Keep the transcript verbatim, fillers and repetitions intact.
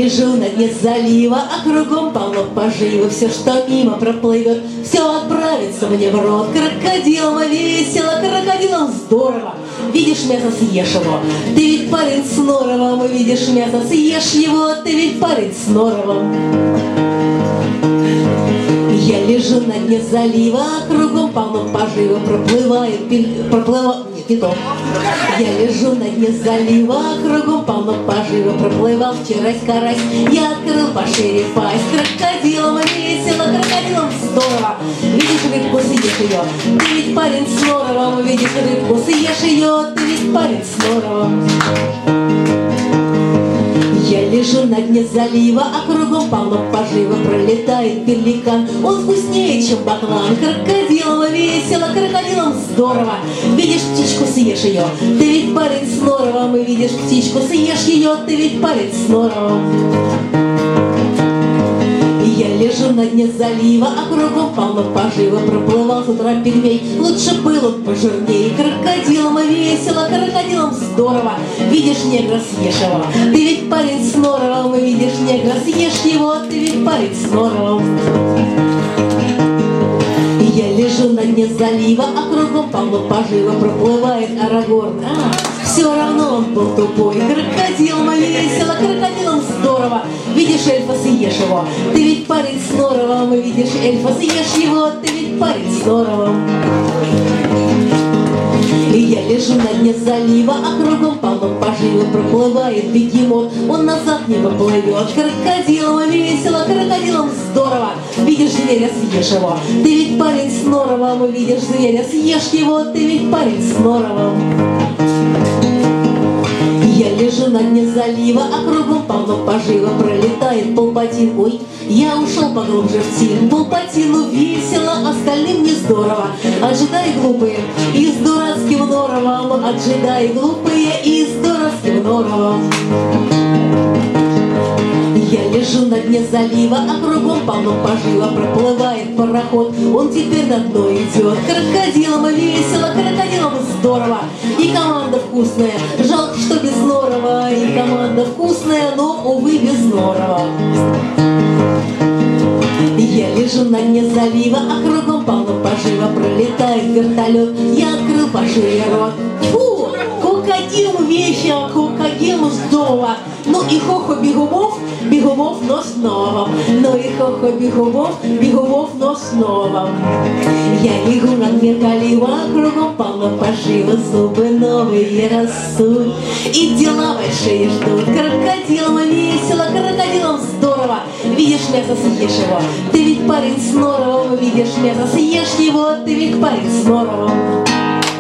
лежу на дне залива, а кругом полно пожива. Все, что мимо проплывет, все отправится мне в рот. Крокодилам весело, крокодилам здорово. Видишь мясо, съешь его, ты ведь парень с норовом. Видишь мясо, съешь его, ты ведь парень с норовом. Я лежу на дне залива, а кругом полно пожива. Проплывает, проплывает, нет, не то. Я лежу на дне залива, а кругом полно пожива. Проплывал вчерась карась, я открыл пошире пасть. Крокодилам весело, крокодилам здорово. Видишь рыбку, съешь ее, ты ведь парень с норовом. Видишь рыбку, съешь ее, ты ведь парень с норовом. Я лежу на дне залива, а кругом полно пожива. Пролетает пеликан, он вкуснее, чем баклан. Крокодилам весело, крокодилам здорово. Видишь птичку, съешь ее, ты ведь парень с норовом. И видишь птичку, съешь ее, ты ведь парень с норовом. Я лежу на дне залива, а кругом полно пожива. Проплывал с утра пельмень, лучше был он пожирней. Крокодилам весело, крокодилам здорово. Видишь негра, съешь его, ты ведь парень с норовом. И видишь негра, съешь его, ты ведь парень с норовом. Я лежу на дне залива, а кругом полно пожива. Проплывает Арагорн, а, все равно он был тупой. Крокодилам весело, крокодилам здорово. Видишь эльфа, съешь его, ты ведь парень с норовом. И видишь эльфа, съешь его, ты ведь парень с норовом. И я лежу на дне залива, а кругом полно пожива. Проплывает бегемот, он назад не поплывет. Крокодилам весело, крокодилам здорово. Видишь зверя, съешь его, ты ведь парень с норовом. Видишь зверя, съешь его, ты ведь парень с норовом. Я лежу на дне залива, а кругом полно пожива. Пролетает Палпатин, ой, я ушел поглубже в тень. Палпатину весело, остальным не здорово. А джедаи глупые и с дурацким норовом. А джедаи глупые и с дурацким норовом. Я лежу на дне залива, а кругом полно пожива. Проплывает пароход, он теперь на дно идет. Крокодилам весело, крокодилам здорово. И команда вкусная, жалко, что без норова. И команда вкусная, но, увы, без норова. Я лежу на дне залива, а кругом полно пожива. Пролетает вертолет, я открыл пошире рот. Фу, крокодилам весело, крокодилам здорово. Ну и хохо бегумов, бегумов, но с новым. Ну и хохо бегумов, бегумов, но с новым. Я легу на дне залива, а кругом полно пожива. Зубы новые растут и дела большие ждут. Крокодилам весело, крокодилам здорово. Видишь мясо, съешь его, ты ведь парень с норовом. Видишь мясо, съешь его, ты ведь парень с норовом.